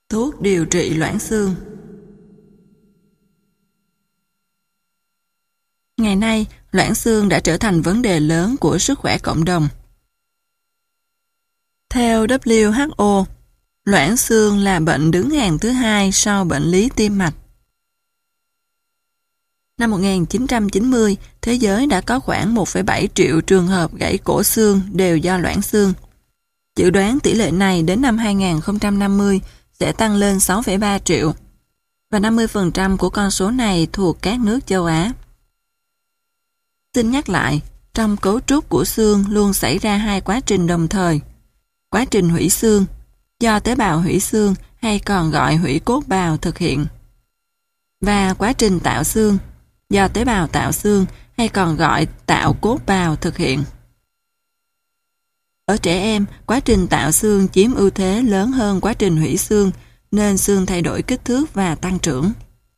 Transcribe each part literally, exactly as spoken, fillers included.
Thuốc điều trị loãng xương. Ngày nay, loãng xương đã trở thành vấn đề lớn của sức khỏe cộng đồng. Theo W H O, loãng xương là bệnh đứng hàng thứ hai sau bệnh lý tim mạch. Năm một nghìn chín trăm chín mươi, thế giới đã có khoảng một phẩy bảy triệu trường hợp gãy cổ xương đều do loãng xương. Dự đoán tỷ lệ này đến năm hai nghìn không trăm năm mươi sẽ tăng lên sáu phẩy ba triệu, và năm mươi phần trăm của con số này thuộc các nước châu Á. Xin nhắc lại, trong cấu trúc của xương luôn xảy ra hai quá trình đồng thời. Quá trình hủy xương, do tế bào hủy xương hay còn gọi hủy cốt bào thực hiện. Và quá trình tạo xương, do tế bào tạo xương hay còn gọi tạo cốt bào thực hiện. Ở trẻ em, quá trình tạo xương chiếm ưu thế lớn hơn quá trình hủy xương, nên xương thay đổi kích thước và tăng trưởng.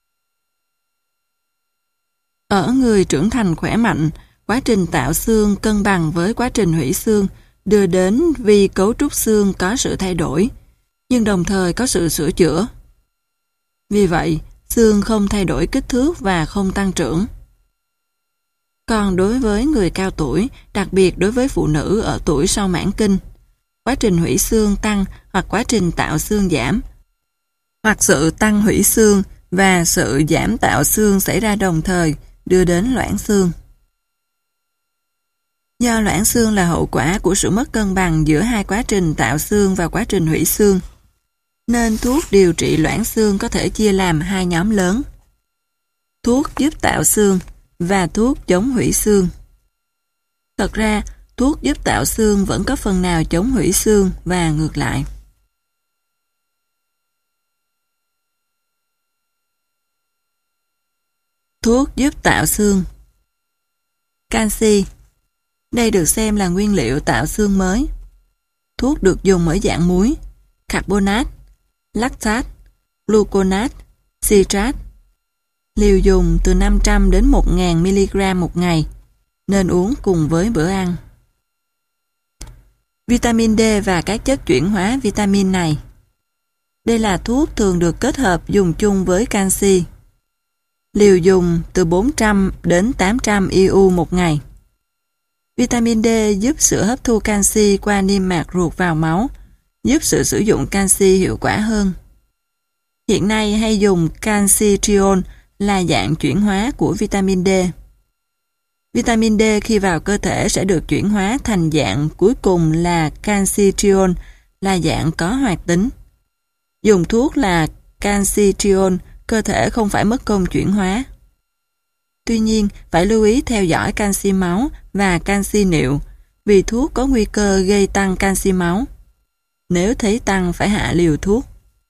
Ở người trưởng thành khỏe mạnh, quá trình tạo xương cân bằng với quá trình hủy xương, đưa đến vì cấu trúc xương có sự thay đổi, nhưng đồng thời có sự sửa chữa. Vì vậy, xương không thay đổi kích thước và không tăng trưởng. Còn đối với người cao tuổi, đặc biệt đối với phụ nữ ở tuổi sau mãn kinh, quá trình hủy xương tăng hoặc quá trình tạo xương giảm, hoặc sự tăng hủy xương và sự giảm tạo xương xảy ra đồng thời, đưa đến loãng xương. Do loãng xương là hậu quả của sự mất cân bằng giữa hai quá trình tạo xương và quá trình hủy xương, nên thuốc điều trị loãng xương có thể chia làm hai nhóm lớn: thuốc giúp tạo xương và thuốc chống hủy xương. Thật ra, thuốc giúp tạo xương vẫn có phần nào chống hủy xương và ngược lại. Thuốc giúp tạo xương. Canxi. Đây được xem là nguyên liệu tạo xương mới. Thuốc được dùng ở dạng muối, carbonat, lactat, gluconat, citrat. Liều dùng từ năm trăm đến một nghìn mi-li-gam một ngày, nên uống cùng với bữa ăn. Vitamin D và các chất chuyển hóa vitamin này. Đây là thuốc thường được kết hợp dùng chung với canxi. Liều dùng từ bốn trăm đến tám trăm i u một ngày. Vitamin D giúp sự hấp thu canxi qua niêm mạc ruột vào máu, giúp sự sử dụng canxi hiệu quả hơn. Hiện nay hay dùng canxi triol là dạng chuyển hóa của vitamin D. Vitamin D khi vào cơ thể sẽ được chuyển hóa thành dạng cuối cùng là canxi triol, là dạng có hoạt tính. Dùng thuốc là canxi triol, cơ thể không phải mất công chuyển hóa. Tuy nhiên, phải lưu ý theo dõi canxi máu và canxi niệu, vì thuốc có nguy cơ gây tăng canxi máu. Nếu thấy tăng phải hạ liều thuốc.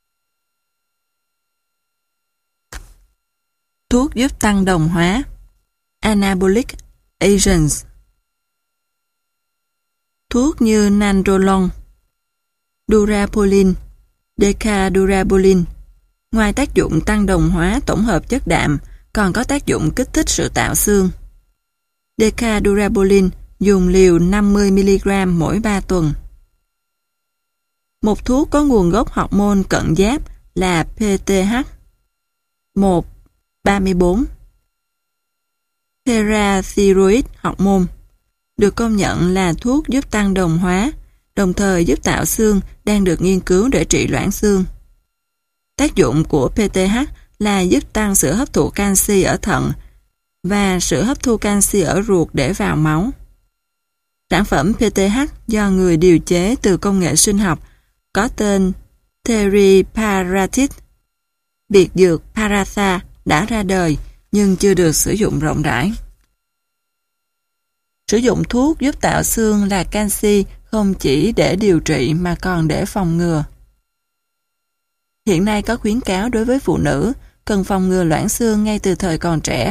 Thuốc giúp tăng đồng hóa. Anabolic agents. Thuốc như nandrolone, durabolin, decadurabolin, ngoài tác dụng tăng đồng hóa tổng hợp chất đạm, còn có tác dụng kích thích sự tạo xương. Decadurabolin dùng liều năm mươi mi-li-gam mỗi ba tuần. Một thuốc có nguồn gốc hormone cận giáp là pê tê hát một ba mươi bốn. Parathyroid hormone được công nhận là thuốc giúp tăng đồng hóa, đồng thời giúp tạo xương, đang được nghiên cứu để trị loãng xương. Tác dụng của pê tê hát là giúp tăng sự hấp thụ canxi ở thận và sự hấp thu canxi ở ruột để vào máu. Sản phẩm pê tê hát do người điều chế từ công nghệ sinh học có tên teriparatide, biệt dược Paratha, đã ra đời nhưng chưa được sử dụng rộng rãi. Sử dụng thuốc giúp tạo xương là canxi không chỉ để điều trị mà còn để phòng ngừa. Hiện nay có khuyến cáo đối với phụ nữ cần phòng ngừa loãng xương ngay từ thời còn trẻ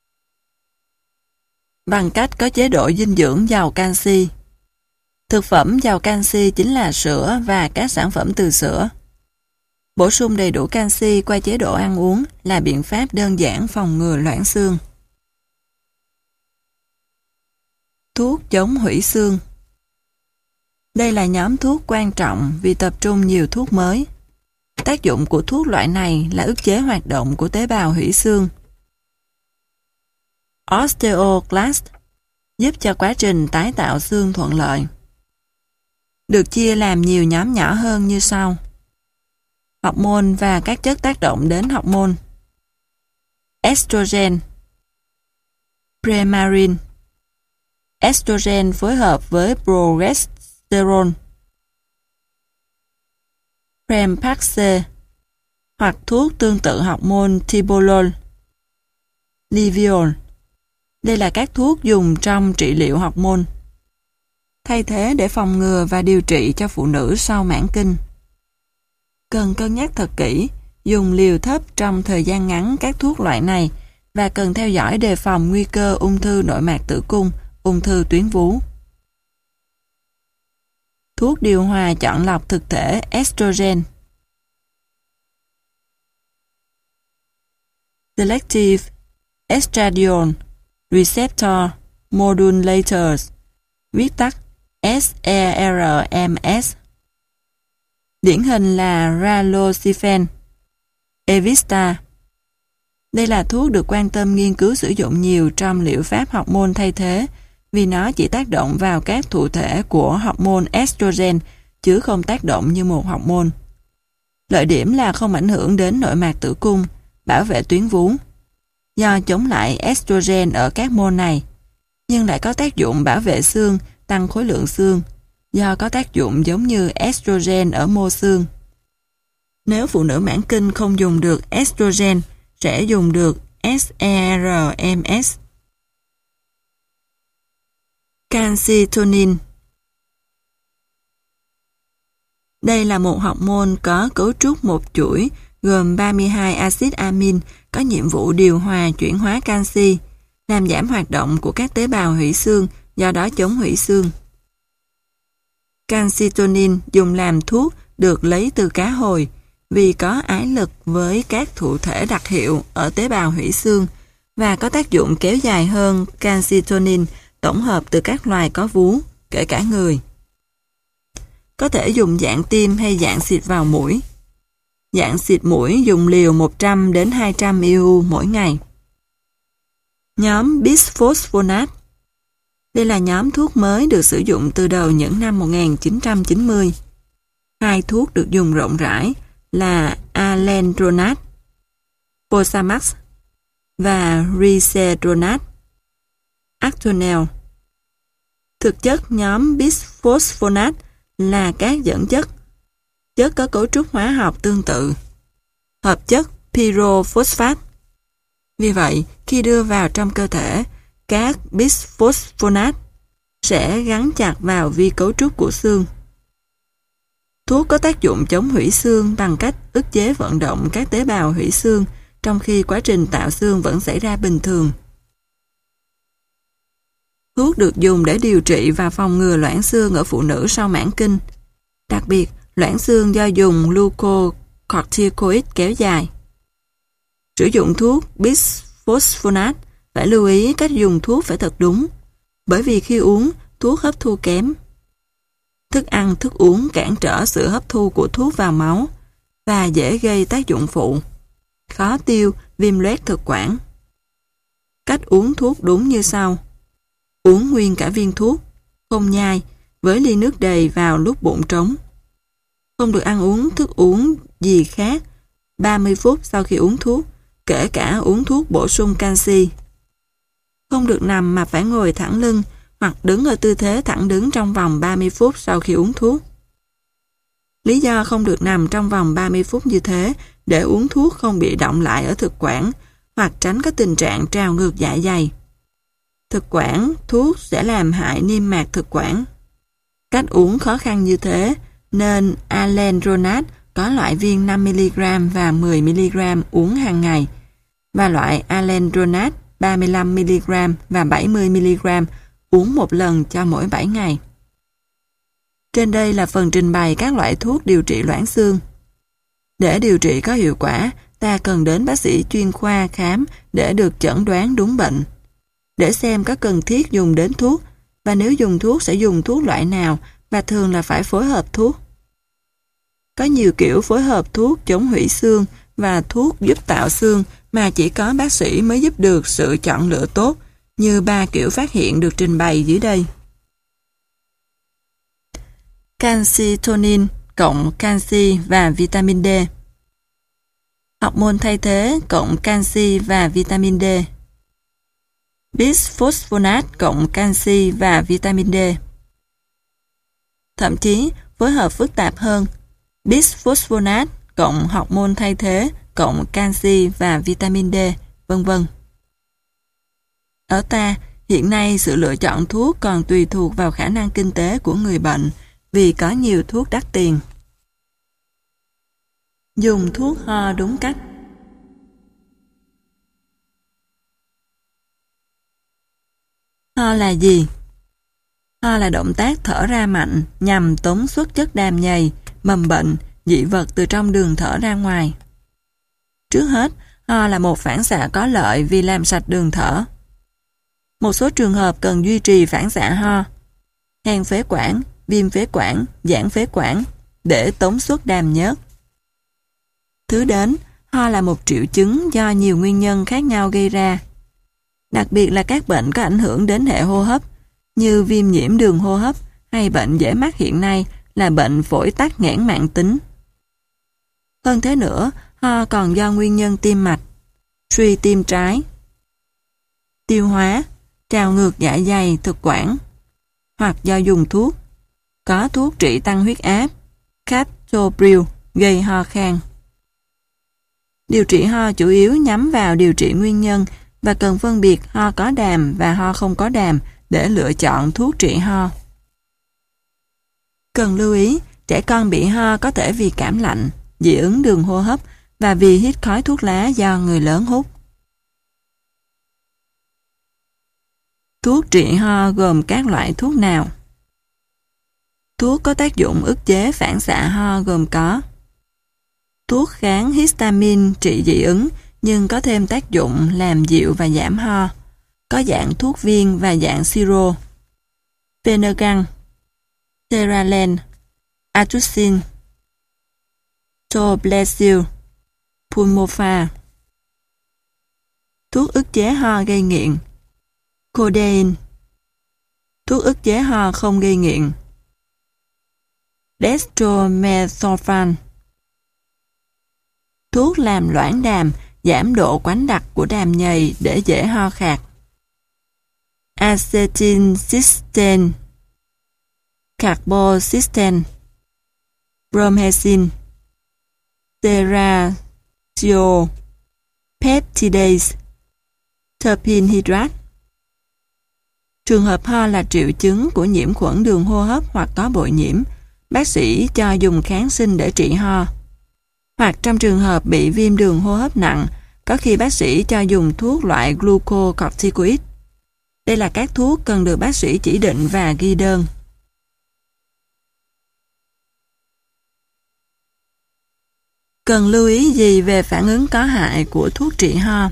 bằng cách có chế độ dinh dưỡng giàu canxi. Thực phẩm giàu canxi chính là sữa và các sản phẩm từ sữa. Bổ sung đầy đủ canxi qua chế độ ăn uống là biện pháp đơn giản phòng ngừa loãng xương. Thuốc chống hủy xương. Đây là nhóm thuốc quan trọng vì tập trung nhiều thuốc mới. tác dụng của thuốc loại này là ức chế hoạt động của tế bào hủy xương. Osteoclast giúp cho quá trình tái tạo xương thuận lợi. Được chia làm nhiều nhóm nhỏ hơn như sau. Hormone và các chất tác động đến hormone. Estrogen, Premarin. Estrogen phối hợp với progesterone. Prempaxe hoặc thuốc tương tự hormone Tibolol, Liviol. Đây là các thuốc dùng trong trị liệu hormone, thay thế để phòng ngừa và điều trị cho phụ nữ sau mãn kinh. Cần cân nhắc thật kỹ, dùng liều thấp trong thời gian ngắn các thuốc loại này và cần theo dõi đề phòng nguy cơ ung thư nội mạc tử cung, ung thư tuyến vú. Thuốc điều hòa chọn lọc thực thể estrogen. Selective Estradiol Receptor Modulators, viết tắt S E R M S. Điển hình là Raloxifene, Evista. Đây là thuốc được quan tâm nghiên cứu sử dụng nhiều trong liệu pháp hormone thay thế vì nó chỉ tác động vào các thụ thể của hormone estrogen chứ không tác động như một hormone. Lợi điểm là không ảnh hưởng đến nội mạc tử cung, bảo vệ tuyến vú do chống lại estrogen ở các mô này, nhưng lại có tác dụng bảo vệ xương, tăng khối lượng xương do có tác dụng giống như estrogen ở mô xương. Nếu phụ nữ mãn kinh không dùng được estrogen, sẽ dùng được S E R M S. Calcitonin. Đây là một hormone có cấu trúc một chuỗi gồm ba mươi hai axit amin có nhiệm vụ điều hòa chuyển hóa canxi, làm giảm hoạt động của các tế bào hủy xương, do đó chống hủy xương. Calcitonin dùng làm thuốc được lấy từ cá hồi vì có ái lực với các thụ thể đặc hiệu ở tế bào hủy xương và có tác dụng kéo dài hơn calcitonin tổng hợp từ các loài có vú, kể cả người. Có thể dùng dạng tiêm hay dạng xịt vào mũi. Dạng xịt mũi dùng liều một trăm đến hai trăm i u mỗi ngày. Nhóm bisphosphonate. Đây là nhóm thuốc mới được sử dụng từ đầu những năm một nghìn chín trăm chín mươi. Hai thuốc được dùng rộng rãi là alendronate, Fosamax và risedronate, Actonel. Thực chất nhóm bisphosphonate là các dẫn chất, chất có cấu trúc hóa học tương tự, hợp chất pyrophosphate. Vì vậy, khi đưa vào trong cơ thể, các bisphosphonate sẽ gắn chặt vào vi cấu trúc của xương. Thuốc có tác dụng chống hủy xương bằng cách ức chế vận động các tế bào hủy xương, trong khi quá trình tạo xương vẫn xảy ra bình thường. Thuốc được dùng để điều trị và phòng ngừa loãng xương ở phụ nữ sau mãn kinh, đặc biệt loãng xương do dùng glucocorticoid kéo dài. Sử dụng thuốc bisphosphonate phải lưu ý cách dùng thuốc phải thật đúng, bởi vì khi uống, thuốc hấp thu kém. Thức ăn, thức uống cản trở sự hấp thu của thuốc vào máu và dễ gây tác dụng phụ, khó tiêu, viêm loét thực quản. Cách uống thuốc đúng như sau. Uống nguyên cả viên thuốc, không nhai, với ly nước đầy vào lúc bụng trống. Không được ăn uống thức uống gì khác ba mươi phút sau khi uống thuốc, kể cả uống thuốc bổ sung canxi. Không được nằm mà phải ngồi thẳng lưng hoặc đứng ở tư thế thẳng đứng trong vòng ba mươi phút sau khi uống thuốc. Lý do không được nằm trong vòng ba mươi phút như thế để uống thuốc không bị động lại ở thực quản hoặc tránh có tình trạng trào ngược dạ dày. Thực quản, thuốc sẽ làm hại niêm mạc thực quản. Cách uống khó khăn như thế nên alendronate có loại viên năm mi-li-gam và mười mi-li-gam uống hàng ngày và loại alendronate ba mươi lăm mi-li-gam và bảy mươi mi-li-gam uống một lần cho mỗi bảy ngày. Trên đây là phần trình bày các loại thuốc điều trị loãng xương. Để điều trị có hiệu quả, ta cần đến bác sĩ chuyên khoa khám để được chẩn đoán đúng bệnh, để xem có cần thiết dùng đến thuốc, và nếu dùng thuốc sẽ dùng thuốc loại nào và thường là phải phối hợp thuốc. Có nhiều kiểu phối hợp thuốc chống hủy xương và thuốc giúp tạo xương mà chỉ có bác sĩ mới giúp được sự chọn lựa tốt, như ba kiểu phát hiện được trình bày dưới đây. Calcitonin cộng canxi và vitamin D. Hormone thay thế cộng canxi và vitamin D. Bisphosphonate cộng canxi và vitamin D. Thậm chí, phối hợp phức tạp hơn, bisphosphonate cộng hormone thay thế cộng canxi và vitamin D, vân vân. Ở ta, hiện nay sự lựa chọn thuốc còn tùy thuộc vào khả năng kinh tế của người bệnh, vì có nhiều thuốc đắt tiền. Dùng thuốc ho đúng cách. Ho là gì? Ho là động tác thở ra mạnh nhằm tống xuất chất đàm nhầy, mầm bệnh, dị vật từ trong đường thở ra ngoài. Trước hết, ho là một phản xạ có lợi vì làm sạch đường thở. Một số trường hợp cần duy trì phản xạ ho, hen phế quản, viêm phế quản, giãn phế quản để tống xuất đàm nhớt. Thứ đến, ho là một triệu chứng do nhiều nguyên nhân khác nhau gây ra, đặc biệt là các bệnh có ảnh hưởng đến hệ hô hấp như viêm nhiễm đường hô hấp hay bệnh dễ mắc hiện nay là bệnh phổi tắc nghẽn mãn tính. Hơn thế nữa, ho còn do nguyên nhân tim mạch, suy tim trái, tiêu hóa, trào ngược dạ dày, thực quản, hoặc do dùng thuốc. Có thuốc trị tăng huyết áp, captopril, gây ho khan. Điều trị ho chủ yếu nhắm vào điều trị nguyên nhân và cần phân biệt ho có đàm và ho không có đàm để lựa chọn thuốc trị ho. Cần lưu ý, trẻ con bị ho có thể vì cảm lạnh, dị ứng đường hô hấp và vì hít khói thuốc lá do người lớn hút. Thuốc trị ho gồm các loại thuốc nào? Thuốc có tác dụng ức chế phản xạ ho gồm có thuốc kháng histamine trị dị ứng nhưng có thêm tác dụng làm dịu và giảm ho, có dạng thuốc viên và dạng siro, Phenergan, Seralen, Atrucin, Toblecil, Pulmopha. Thuốc ức chế ho gây nghiện, Codeine. Thuốc ức chế ho không gây nghiện, Dextromethorphan. Thuốc làm loãng đàm, giảm độ quánh đặc của đàm nhầy để dễ ho khạc, Acetylcysteine, Carbocysteine, Bromhexin, Serratio, Peptidase, terpene hydrate. Trường hợp ho là triệu chứng của nhiễm khuẩn đường hô hấp hoặc có bội nhiễm, bác sĩ cho dùng kháng sinh để trị ho. Hoặc trong trường hợp bị viêm đường hô hấp nặng, có khi bác sĩ cho dùng thuốc loại glucocorticoid. Đây là các thuốc cần được bác sĩ chỉ định và ghi đơn. Cần lưu ý gì về phản ứng có hại của thuốc trị ho?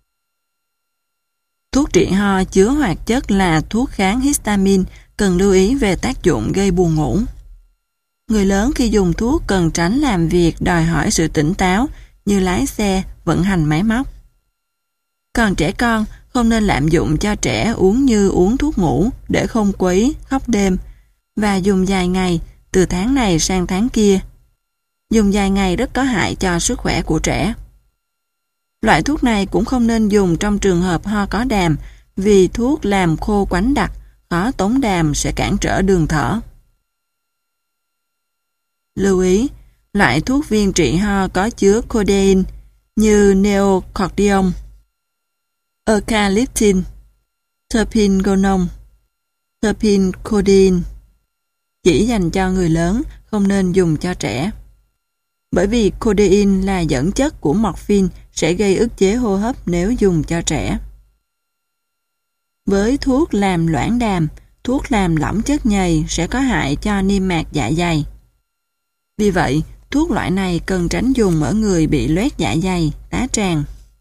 Thuốc trị ho chứa hoạt chất là thuốc kháng histamine cần lưu ý về tác dụng gây buồn ngủ. Người lớn khi dùng thuốc cần tránh làm việc đòi hỏi sự tỉnh táo như lái xe, vận hành máy móc. Còn trẻ con không nên lạm dụng cho trẻ uống như uống thuốc ngủ để không quấy, khóc đêm và dùng dài ngày từ tháng này sang tháng kia. Dùng dài ngày rất có hại cho sức khỏe của trẻ. Loại thuốc này cũng không nên dùng trong trường hợp ho có đàm vì thuốc làm khô quánh đặc, khó tống đàm sẽ cản trở đường thở. Lưu ý, loại thuốc viên trị ho có chứa codeine như neocordion, eucalyptin, terpingonone, terpincodeine chỉ dành cho người lớn, không nên dùng cho trẻ. Bởi vì codeine là dẫn chất của morphine sẽ gây ức chế hô hấp nếu dùng cho trẻ. Với thuốc làm loãng đàm, thuốc làm lỏng chất nhầy sẽ có hại cho niêm mạc dạ dày. Vì vậy, thuốc loại này cần tránh dùng ở người bị loét dạ dày, tá tràng.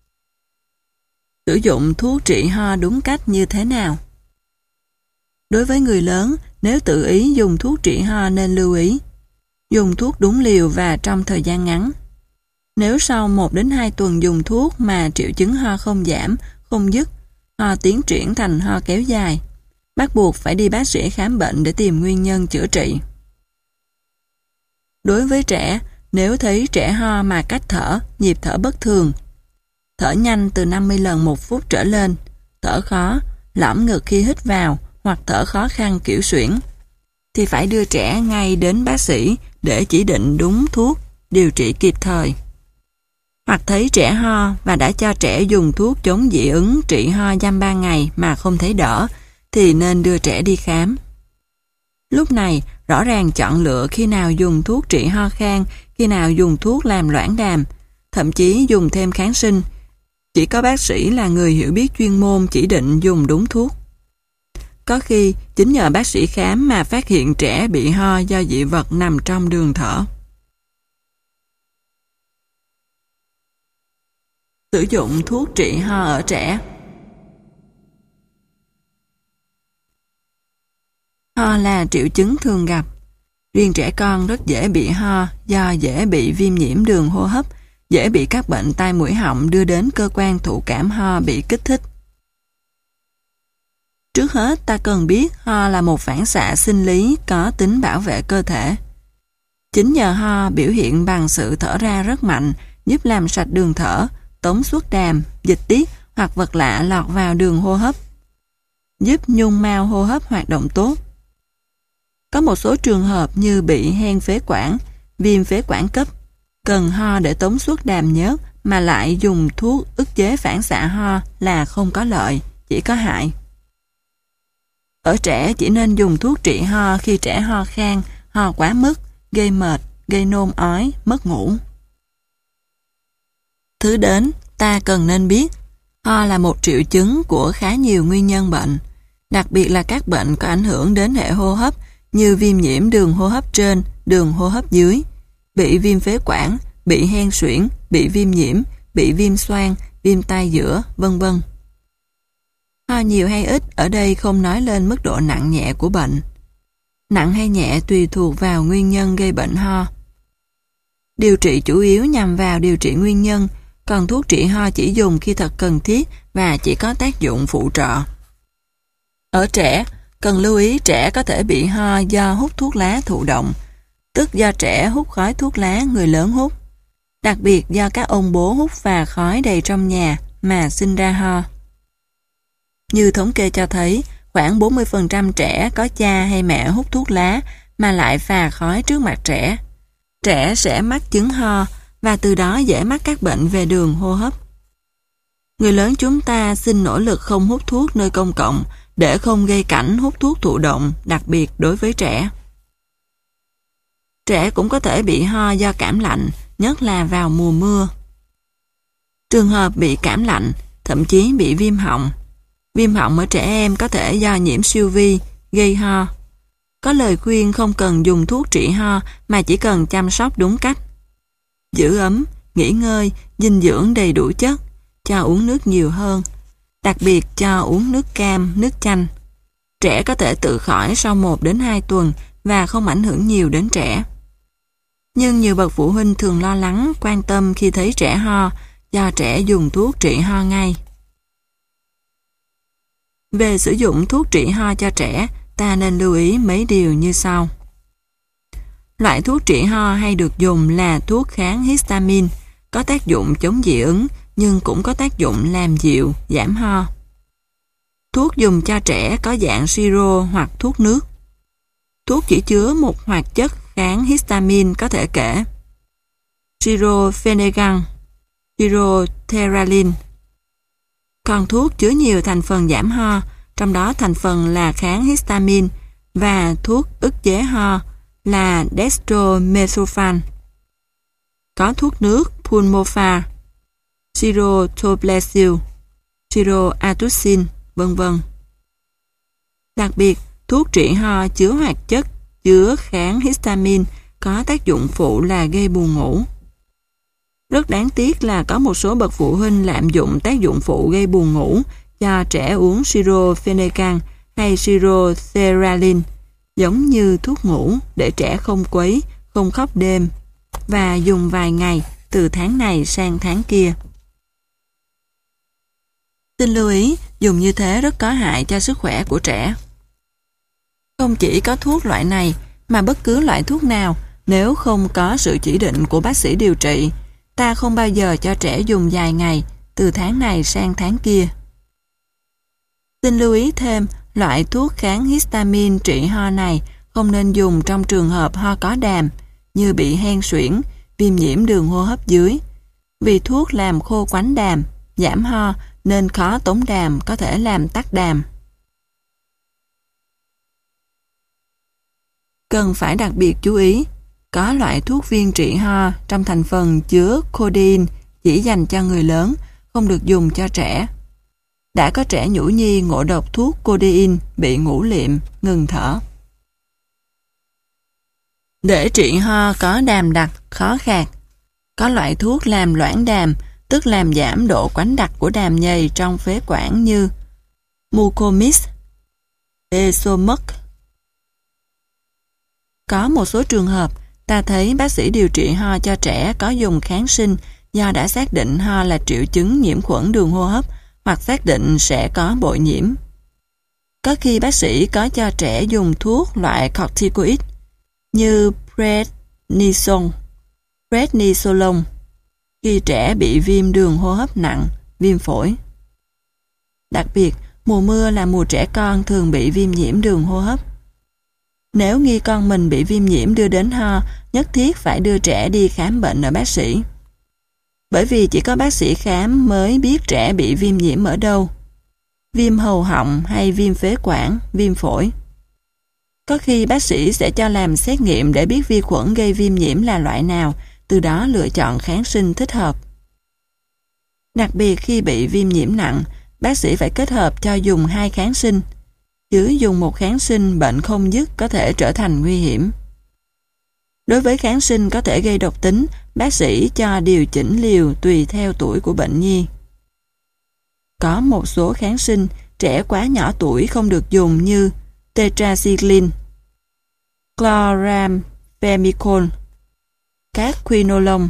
Sử dụng thuốc trị ho đúng cách như thế nào? Đối với người lớn, nếu tự ý dùng thuốc trị ho nên lưu ý. Dùng thuốc đúng liều và trong thời gian ngắn. Nếu sau một đến hai tuần dùng thuốc mà triệu chứng ho không giảm, không dứt, ho tiến triển thành ho kéo dài, bắt buộc phải đi bác sĩ khám bệnh để tìm nguyên nhân chữa trị. Đối với trẻ, nếu thấy trẻ ho mà cách thở, nhịp thở bất thường, thở nhanh từ năm mươi lần một phút trở lên, thở khó, lõm ngực khi hít vào hoặc thở khó khăn kiểu suyễn, thì phải đưa trẻ ngay đến bác sĩ để chỉ định đúng thuốc, điều trị kịp thời. Hoặc thấy trẻ ho và đã cho trẻ dùng thuốc chống dị ứng trị ho dăm ba ngày mà không thấy đỡ, thì nên đưa trẻ đi khám. Lúc này, rõ ràng chọn lựa khi nào dùng thuốc trị ho khan, khi nào dùng thuốc làm loãng đàm, thậm chí dùng thêm kháng sinh. Chỉ có bác sĩ là người hiểu biết chuyên môn chỉ định dùng đúng thuốc. Có khi, chính nhờ bác sĩ khám mà phát hiện trẻ bị ho do dị vật nằm trong đường thở. Sử dụng thuốc trị ho ở trẻ. Ho là triệu chứng thường gặp. Riêng trẻ con rất dễ bị ho do dễ bị viêm nhiễm đường hô hấp, dễ bị các bệnh tai mũi họng đưa đến cơ quan thụ cảm ho bị kích thích. Trước hết, ta cần biết ho là một phản xạ sinh lý có tính bảo vệ cơ thể. Chính nhờ ho biểu hiện bằng sự thở ra rất mạnh, giúp làm sạch đường thở, tống xuất đàm, dịch tiết hoặc vật lạ lọt vào đường hô hấp, giúp nhung mao hô hấp hoạt động tốt. Có một số trường hợp như bị hen phế quản, viêm phế quản cấp, cần ho để tống xuất đàm nhớt mà lại dùng thuốc ức chế phản xạ ho là không có lợi, chỉ có hại. Ở trẻ chỉ nên dùng thuốc trị ho khi trẻ ho khan, ho quá mức, gây mệt, gây nôn ói, mất ngủ. Thứ đến, ta cần nên biết, ho là một triệu chứng của khá nhiều nguyên nhân bệnh, đặc biệt là các bệnh có ảnh hưởng đến hệ hô hấp như viêm nhiễm đường hô hấp trên, đường hô hấp dưới, bị viêm phế quản, bị hen suyễn, bị viêm nhiễm, bị viêm xoang, viêm tai giữa, vân vân. Ho nhiều hay ít ở đây không nói lên mức độ nặng nhẹ của bệnh. Nặng hay nhẹ tùy thuộc vào nguyên nhân gây bệnh ho. Điều trị chủ yếu nhằm vào điều trị nguyên nhân, còn thuốc trị ho chỉ dùng khi thật cần thiết và chỉ có tác dụng phụ trợ. Ở trẻ, cần lưu ý trẻ có thể bị ho do hút thuốc lá thụ động, tức do trẻ hút khói thuốc lá người lớn hút, đặc biệt do các ông bố hút phà khói đầy trong nhà mà sinh ra ho. Như thống kê cho thấy, khoảng bốn mươi phần trăm trẻ có cha hay mẹ hút thuốc lá mà lại phà khói trước mặt trẻ. Trẻ sẽ mắc chứng ho và từ đó dễ mắc các bệnh về đường hô hấp. Người lớn chúng ta xin nỗ lực không hút thuốc nơi công cộng để không gây cảnh hút thuốc thụ động, đặc biệt đối với trẻ. Trẻ cũng có thể bị ho do cảm lạnh, nhất là vào mùa mưa. Trường hợp bị cảm lạnh, thậm chí bị viêm họng. Viêm họng ở trẻ em có thể do nhiễm siêu vi, gây ho. Có lời khuyên không cần dùng thuốc trị ho mà chỉ cần chăm sóc đúng cách. Giữ ấm, nghỉ ngơi, dinh dưỡng đầy đủ chất, cho uống nước nhiều hơn, đặc biệt cho uống nước cam, nước chanh. Trẻ có thể tự khỏi sau một đến hai tuần và không ảnh hưởng nhiều đến trẻ. Nhưng nhiều bậc phụ huynh thường lo lắng, quan tâm khi thấy trẻ ho, cho trẻ dùng thuốc trị ho ngay. Về sử dụng thuốc trị ho cho trẻ, ta nên lưu ý mấy điều như sau. Loại thuốc trị ho hay được dùng là thuốc kháng histamine, có tác dụng chống dị ứng nhưng cũng có tác dụng làm dịu, giảm ho. Thuốc dùng cho trẻ có dạng siro hoặc thuốc nước. Thuốc chỉ chứa một hoạt chất kháng histamine có thể kể: Sirophenegan, Siroteralin. Còn thuốc chứa nhiều thành phần giảm ho, trong đó thành phần là kháng histamine và thuốc ức chế ho là dextromethorphan. Có thuốc nước Pulmofar, Sirotoplecil, Siroatuxin, vân vân. Đặc biệt, thuốc trị ho chứa hoạt chất chứa kháng histamine có tác dụng phụ là gây buồn ngủ. Rất đáng tiếc là có một số bậc phụ huynh lạm dụng tác dụng phụ gây buồn ngủ cho trẻ uống Sirophenegan hay Siroteralin giống như thuốc ngủ để trẻ không quấy, không khóc đêm, và dùng vài ngày từ tháng này sang tháng kia. Xin lưu ý, dùng như thế rất có hại cho sức khỏe của trẻ. Không chỉ có thuốc loại này, mà bất cứ loại thuốc nào, nếu không có sự chỉ định của bác sĩ điều trị, ta không bao giờ cho trẻ dùng dài ngày, từ tháng này sang tháng kia. Xin lưu ý thêm, loại thuốc kháng histamine trị ho này không nên dùng trong trường hợp ho có đàm, như bị hen suyễn, viêm nhiễm đường hô hấp dưới, vì thuốc làm khô quánh đàm, giảm ho nên khó tống đàm, có thể làm tắc đàm. Cần phải đặc biệt chú ý, có loại thuốc viên trị ho trong thành phần chứa codeine chỉ dành cho người lớn, không được dùng cho trẻ. Đã có trẻ nhũ nhi ngộ độc thuốc codeine, bị ngủ liệm, ngừng thở. Để trị ho có đàm đặc, khó khạc, có loại thuốc làm loãng đàm, tức làm giảm độ quánh đặc của đàm nhầy trong phế quản như Mucomyst, Esomox. Có một số trường hợp, ta thấy bác sĩ điều trị ho cho trẻ có dùng kháng sinh do đã xác định ho là triệu chứng nhiễm khuẩn đường hô hấp hoặc xác định sẽ có bội nhiễm. Có khi bác sĩ có cho trẻ dùng thuốc loại corticoid như prednisone, prednisolone khi trẻ bị viêm đường hô hấp nặng, viêm phổi. Đặc biệt, mùa mưa là mùa trẻ con thường bị viêm nhiễm đường hô hấp. Nếu nghi con mình bị viêm nhiễm đưa đến ho, nhất thiết phải đưa trẻ đi khám bệnh ở bác sĩ. Bởi vì chỉ có bác sĩ khám mới biết trẻ bị viêm nhiễm ở đâu. Viêm hầu họng hay viêm phế quản, viêm phổi. Có khi bác sĩ sẽ cho làm xét nghiệm để biết vi khuẩn gây viêm nhiễm là loại nào, từ đó lựa chọn kháng sinh thích hợp. Đặc biệt khi bị viêm nhiễm nặng, bác sĩ phải kết hợp cho dùng hai kháng sinh. Chứ dùng một kháng sinh bệnh không dứt có thể trở thành nguy hiểm. Đối với kháng sinh có thể gây độc tính, bác sĩ cho điều chỉnh liều tùy theo tuổi của bệnh nhi. Có một số kháng sinh trẻ quá nhỏ tuổi không được dùng như tetracycline, chloramphenicol, các quinolone.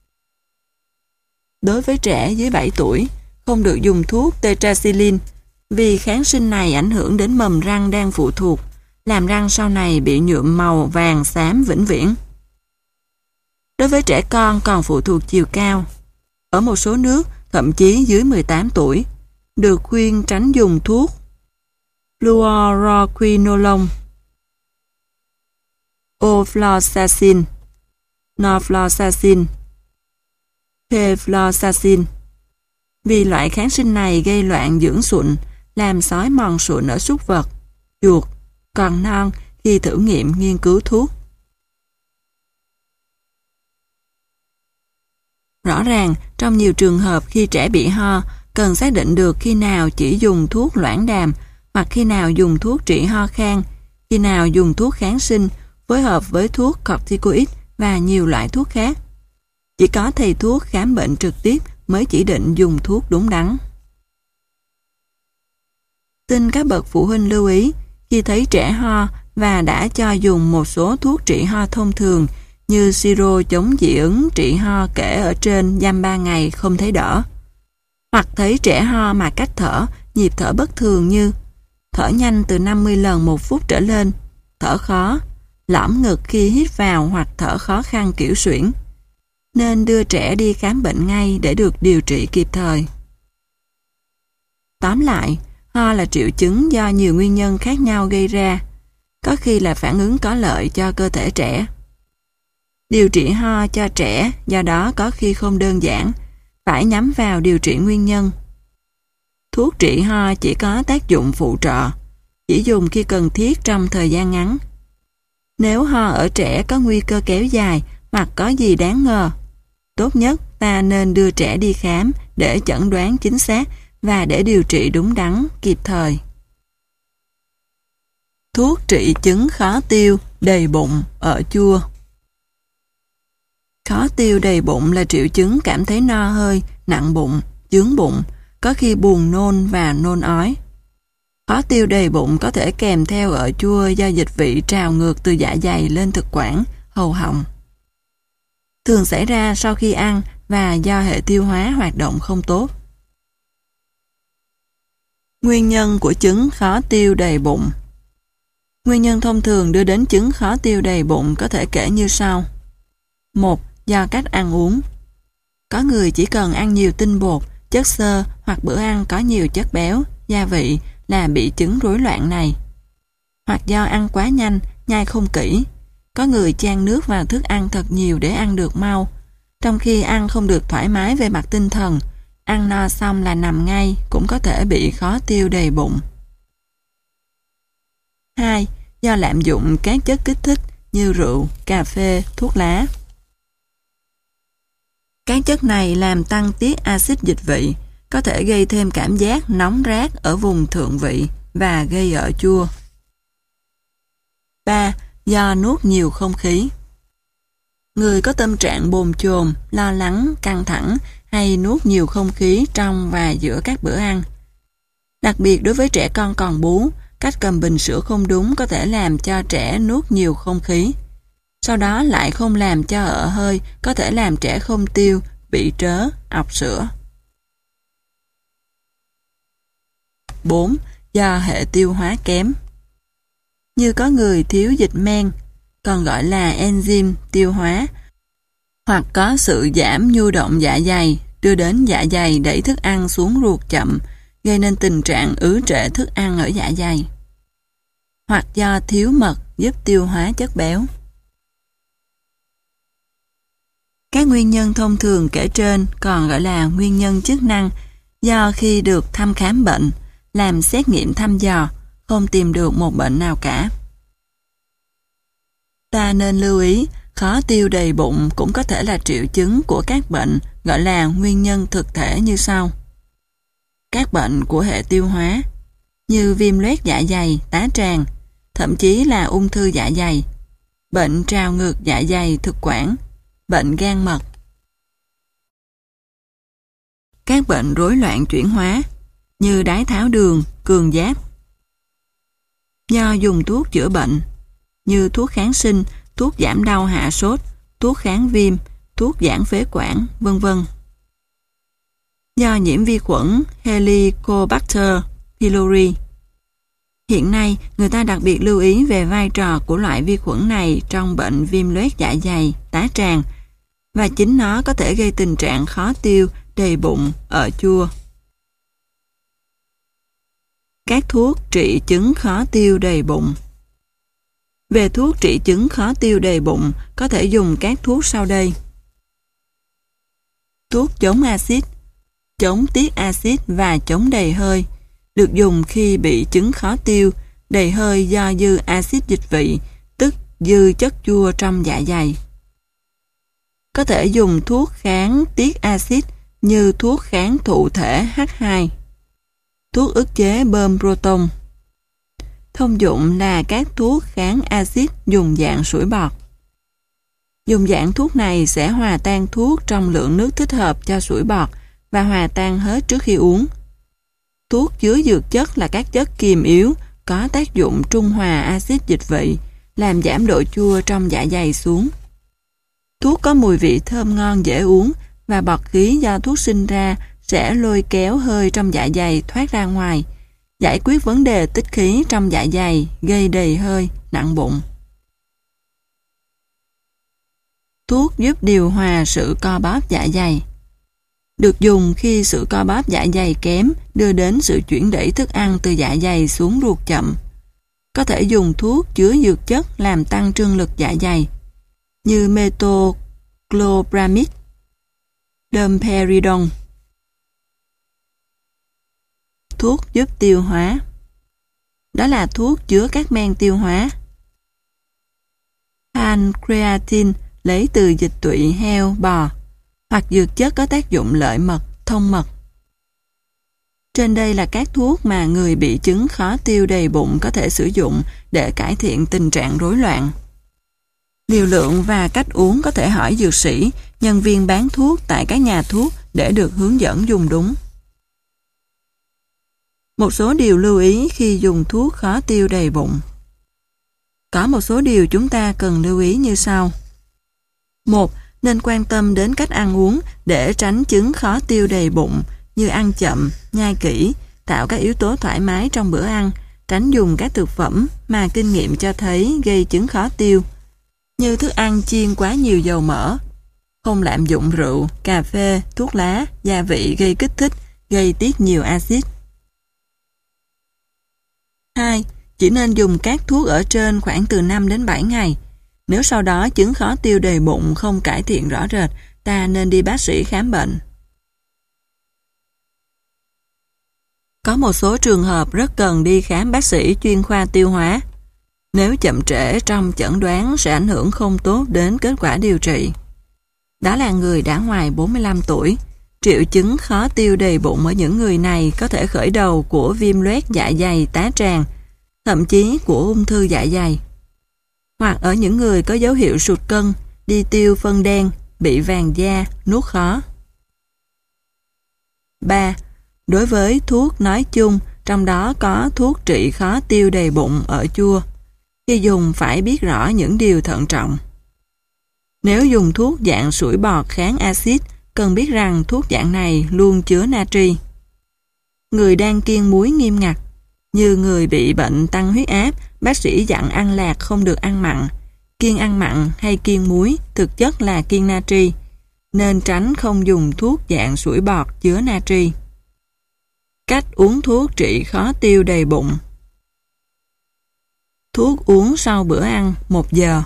Đối với trẻ dưới bảy tuổi, không được dùng thuốc tetracycline vì kháng sinh này ảnh hưởng đến mầm răng đang phụ thuộc, làm răng sau này bị nhuộm màu vàng xám vĩnh viễn. Đối với trẻ con còn phụ thuộc chiều cao, ở một số nước, thậm chí dưới mười tám tuổi, được khuyên tránh dùng thuốc fluoroquinolone, ofloxacin, norfloxacin, pefloxacin, vì loại kháng sinh này gây loạn dưỡng sụn, làm xói mòn sụn ở súc vật, chuột, còn non khi thử nghiệm nghiên cứu thuốc. Rõ ràng, trong nhiều trường hợp khi trẻ bị ho, cần xác định được khi nào chỉ dùng thuốc loãng đàm hoặc khi nào dùng thuốc trị ho khan, khi nào dùng thuốc kháng sinh phối hợp với thuốc corticoid và nhiều loại thuốc khác. Chỉ có thầy thuốc khám bệnh trực tiếp mới chỉ định dùng thuốc đúng đắn. Xin các bậc phụ huynh lưu ý, khi thấy trẻ ho và đã cho dùng một số thuốc trị ho thông thường như siro chống dị ứng trị ho kể ở trên dăm ba ngày không thấy đỡ, hoặc thấy trẻ ho mà cách thở, nhịp thở bất thường như thở nhanh từ năm mươi lần một phút trở lên, thở khó, lõm ngực khi hít vào hoặc thở khó khăn kiểu suyễn, nên đưa trẻ đi khám bệnh ngay để được điều trị kịp thời. Tóm lại, ho là triệu chứng do nhiều nguyên nhân khác nhau gây ra, có khi là phản ứng có lợi cho cơ thể trẻ. Điều trị ho cho trẻ do đó có khi không đơn giản, phải nhắm vào điều trị nguyên nhân. Thuốc trị ho chỉ có tác dụng phụ trợ, chỉ dùng khi cần thiết trong thời gian ngắn. Nếu ho ở trẻ có nguy cơ kéo dài hoặc có gì đáng ngờ, tốt nhất ta nên đưa trẻ đi khám để chẩn đoán chính xác và để điều trị đúng đắn, kịp thời. Thuốc trị chứng khó tiêu, đầy bụng, ở chua. Khó tiêu đầy bụng là triệu chứng cảm thấy no hơi, nặng bụng, chướng bụng, có khi buồn nôn và nôn ói. Khó tiêu đầy bụng có thể kèm theo ở chua do dịch vị trào ngược từ dạ dày lên thực quản, hầu họng. Thường xảy ra sau khi ăn và do hệ tiêu hóa hoạt động không tốt. Nguyên nhân của chứng khó tiêu đầy bụng. Nguyên nhân thông thường đưa đến chứng khó tiêu đầy bụng có thể kể như sau. một. Do cách ăn uống. Có người chỉ cần ăn nhiều tinh bột, chất xơ hoặc bữa ăn có nhiều chất béo, gia vị là bị chứng rối loạn này. Hoặc do ăn quá nhanh, nhai không kỹ. Có người chan nước vào thức ăn thật nhiều để ăn được mau, trong khi ăn không được thoải mái về mặt tinh thần. Ăn no xong là nằm ngay cũng có thể bị khó tiêu đầy bụng. hai. Do lạm dụng các chất kích thích như rượu, cà phê, thuốc lá. Các chất này làm tăng tiết axit dịch vị, có thể gây thêm cảm giác nóng rát ở vùng thượng vị và gây ợ chua. ba. Do nuốt nhiều không khí. Người có tâm trạng bồn chồn, lo lắng, căng thẳng hay nuốt nhiều không khí trong và giữa các bữa ăn. Đặc biệt đối với trẻ con còn bú, cách cầm bình sữa không đúng có thể làm cho trẻ nuốt nhiều không khí. Sau đó lại không làm cho ợ hơi, có thể làm trẻ không tiêu, bị trớ, ọc sữa. bốn. Do hệ tiêu hóa kém. Như có người thiếu dịch men, còn gọi là enzyme tiêu hóa, hoặc có sự giảm nhu động dạ dày, đưa đến dạ dày đẩy thức ăn xuống ruột chậm, gây nên tình trạng ứ trệ thức ăn ở dạ dày. Hoặc do thiếu mật giúp tiêu hóa chất béo. Các nguyên nhân thông thường kể trên còn gọi là nguyên nhân chức năng, do khi được thăm khám bệnh, làm xét nghiệm thăm dò, không tìm được một bệnh nào cả. Ta nên lưu ý, khó tiêu đầy bụng cũng có thể là triệu chứng của các bệnh gọi là nguyên nhân thực thể như sau. Các bệnh của hệ tiêu hóa, như viêm loét dạ dày, tá tràng, thậm chí là ung thư dạ dày, bệnh trào ngược dạ dày thực quản, bệnh gan mật. Các bệnh rối loạn chuyển hóa, như đái tháo đường, cường giáp. Do dùng thuốc chữa bệnh, như thuốc kháng sinh, thuốc giảm đau hạ sốt, thuốc kháng viêm, thuốc giãn phế quản, vân vân. Do nhiễm vi khuẩn Helicobacter pylori. Hiện nay, người ta đặc biệt lưu ý về vai trò của loại vi khuẩn này trong bệnh viêm loét dạ dày, tá tràng, và chính nó có thể gây tình trạng khó tiêu, đầy bụng, ợ chua. Các thuốc trị chứng khó tiêu đầy bụng. Về thuốc trị chứng khó tiêu đầy bụng, có thể dùng các thuốc sau đây. Thuốc chống axit, chống tiết axit và chống đầy hơi, được dùng khi bị chứng khó tiêu, đầy hơi do dư axit dịch vị, tức dư chất chua trong dạ dày. Có thể dùng thuốc kháng tiết axit như thuốc kháng thụ thể H hai, thuốc ức chế bơm proton. Thông dụng là các thuốc kháng axit dùng dạng sủi bọt. Dùng dạng thuốc này sẽ hòa tan thuốc trong lượng nước thích hợp cho sủi bọt và hòa tan hết trước khi uống. Thuốc chứa dược chất là các chất kiềm yếu có tác dụng trung hòa axit dịch vị, làm giảm độ chua trong dạ dày xuống. Thuốc có mùi vị thơm ngon dễ uống và bọt khí do thuốc sinh ra sẽ lôi kéo hơi trong dạ dày thoát ra ngoài, giải quyết vấn đề tích khí trong dạ dày, gây đầy hơi, nặng bụng. Thuốc giúp điều hòa sự co bóp dạ dày. Được dùng khi sự co bóp dạ dày kém đưa đến sự chuyển đẩy thức ăn từ dạ dày xuống ruột chậm. Có thể dùng thuốc chứa dược chất làm tăng trương lực dạ dày, như metoclopramide, domperidone. Thuốc giúp tiêu hóa. Đó là thuốc chứa các men tiêu hóa. Pancreatin lấy từ dịch tụy heo, bò, hoặc dược chất có tác dụng lợi mật, thông mật. Trên đây là các thuốc mà người bị chứng khó tiêu đầy bụng có thể sử dụng để cải thiện tình trạng rối loạn. Liều lượng và cách uống có thể hỏi dược sĩ, nhân viên bán thuốc tại các nhà thuốc để được hướng dẫn dùng đúng. Một số điều lưu ý khi dùng thuốc khó tiêu đầy bụng. Có một số điều chúng ta cần lưu ý như sau. một. Nên quan tâm đến cách ăn uống để tránh chứng khó tiêu đầy bụng như ăn chậm, nhai kỹ, tạo các yếu tố thoải mái trong bữa ăn, tránh dùng các thực phẩm mà kinh nghiệm cho thấy gây chứng khó tiêu, như thức ăn chiên quá nhiều dầu mỡ, không lạm dụng rượu, cà phê, thuốc lá, gia vị gây kích thích, gây tiết nhiều axit. hai. Chỉ nên dùng các thuốc ở trên khoảng từ năm đến bảy ngày. Nếu sau đó chứng khó tiêu đầy bụng không cải thiện rõ rệt, ta nên đi bác sĩ khám bệnh. Có một số trường hợp rất cần đi khám bác sĩ chuyên khoa tiêu hóa. Nếu chậm trễ trong chẩn đoán sẽ ảnh hưởng không tốt đến kết quả điều trị. Đó là người đã ngoài bốn mươi lăm tuổi. Triệu chứng khó tiêu đầy bụng ở những người này có thể khởi đầu của viêm loét dạ dày tá tràng, thậm chí của ung thư dạ dày. Hoặc ở những người có dấu hiệu sụt cân, đi tiêu phân đen, bị vàng da, nuốt khó. ba. Đối với thuốc nói chung, trong đó có thuốc trị khó tiêu đầy bụng ở chua, khi dùng phải biết rõ những điều thận trọng. Nếu dùng thuốc dạng sủi bọt kháng axit, cần biết rằng thuốc dạng này luôn chứa natri. Người đang kiêng muối nghiêm ngặt, như người bị bệnh tăng huyết áp, bác sĩ dặn ăn lạc không được ăn mặn. Kiêng ăn mặn hay kiêng muối thực chất là kiêng natri, nên tránh không dùng thuốc dạng sủi bọt chứa natri. Cách uống thuốc trị khó tiêu đầy bụng. Thuốc uống sau bữa ăn một giờ.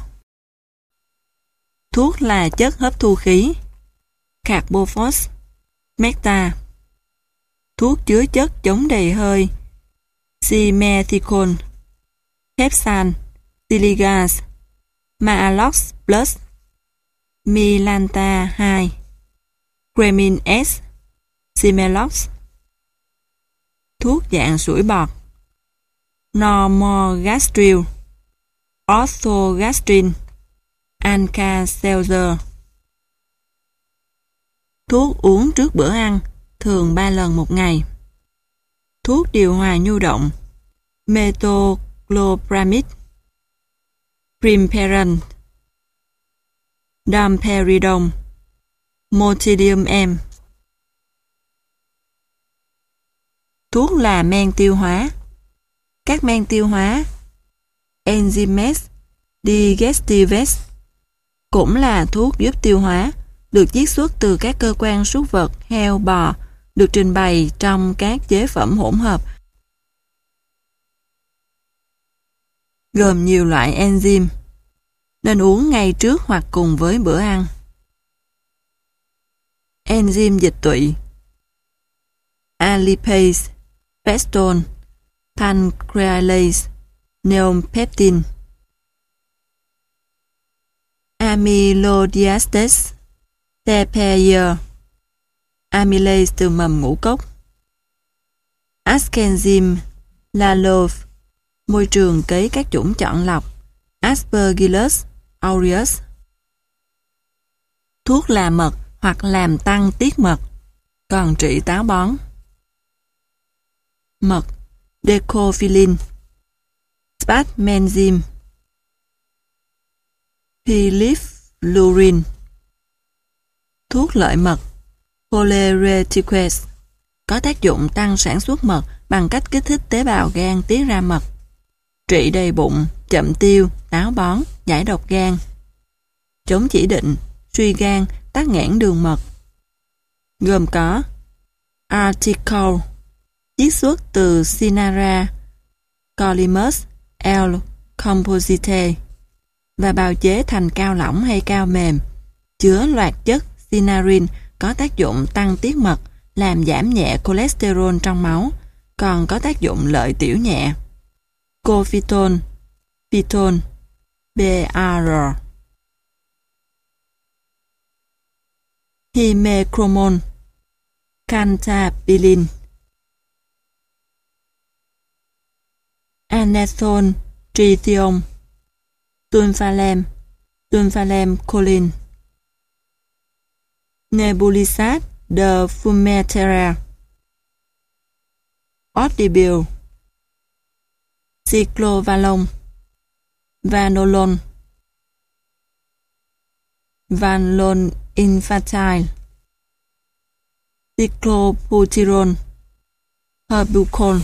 Thuốc là chất hấp thu khí, carbophos, mecta. Thuốc chứa chất chống đầy hơi, simethicone, Pepsan, Siligas, Maalox Plus, Milanta hai, Cremin S, Simelox. Thuốc dạng sủi bọt, Normogastril, Orthogastrin, Alka-Seltzer. Thuốc uống trước bữa ăn, thường ba lần một ngày. Thuốc điều hòa nhu động, Metoclopramide, Primperan, Domperidone, Motidium M. Thuốc là men tiêu hóa. Các men tiêu hóa, enzymes digestives, cũng là thuốc giúp tiêu hóa, được chiết xuất từ các cơ quan súc vật, heo, bò, được trình bày trong các chế phẩm hỗn hợp, gồm nhiều loại enzyme, nên uống ngay trước hoặc cùng với bữa ăn. Enzyme dịch tụy, alipase, pestone, pancrease, neopeptin. Amylodiastase, tepair, amylase từ mầm ngũ cốc. Askenzyme, lalove, môi trường cấy các chủng chọn lọc, Aspergillus aureus. Thuốc là mật hoặc làm tăng tiết mật, còn trị táo bón. Mật, decophilin, spatmenzyme, piliflurin. Thuốc lợi mật, choleretiquase, có tác dụng tăng sản xuất mật bằng cách kích thích tế bào gan tiết ra mật, trị đầy bụng, chậm tiêu, táo bón, giải độc gan, chống chỉ định, suy gan, tắc nghẽn đường mật. Gồm có Articol, chiết xuất từ Cinara Colimus L. composite và bào chế thành cao lỏng hay cao mềm, chứa loạt chất cinarin có tác dụng tăng tiết mật, làm giảm nhẹ cholesterol trong máu, còn có tác dụng lợi tiểu nhẹ. Cofitol, Pitol, bê a rờ. Himecromol, Cantabilin. Anethone, Tritium, Sulfalem, Sulfalem Choline. Nebulisat de Fumetera, Audibil, Cyclovalon, Vanolone. Vanlon Infantile, Cycloputyrol, Herbukol.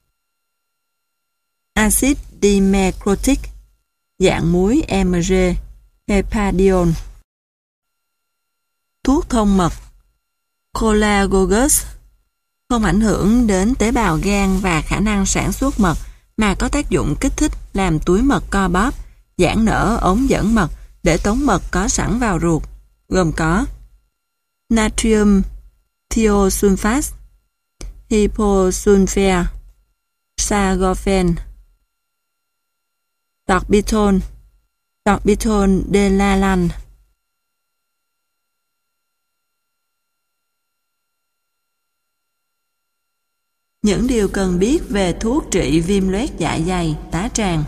Axit dimecrotic, dạng muối em giê, Hepadiol. Thuốc thông mật, Cholagogus, không ảnh hưởng đến tế bào gan và khả năng sản xuất mật, mà có tác dụng kích thích làm túi mật co bóp, giãn nở ống dẫn mật để tống mật có sẵn vào ruột, gồm có natrium thiosulfate, hyposulfure, sagofen, sorbitol, sorbitol delalan. Những điều cần biết về thuốc trị viêm loét dạ dày, tá tràng.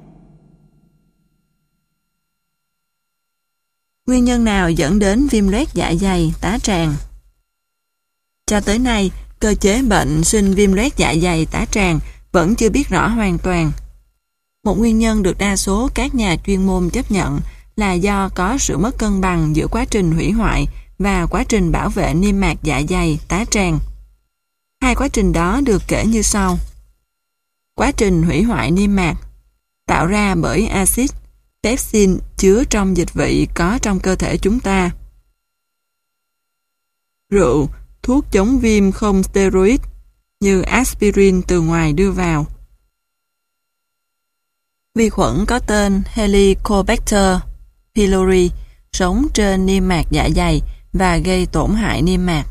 Nguyên nhân nào dẫn đến viêm loét dạ dày, tá tràng? Cho tới nay, cơ chế bệnh sinh viêm loét dạ dày, tá tràng vẫn chưa biết rõ hoàn toàn. Một nguyên nhân được đa số các nhà chuyên môn chấp nhận là do có sự mất cân bằng giữa quá trình hủy hoại và quá trình bảo vệ niêm mạc dạ dày, tá tràng. Hai quá trình đó được kể như sau. Quá trình hủy hoại niêm mạc tạo ra bởi axit pepsin chứa trong dịch vị có trong cơ thể chúng ta. Rượu, thuốc chống viêm không steroid như aspirin từ ngoài đưa vào. Vi khuẩn có tên Helicobacter pylori sống trên niêm mạc dạ dày và gây tổn hại niêm mạc.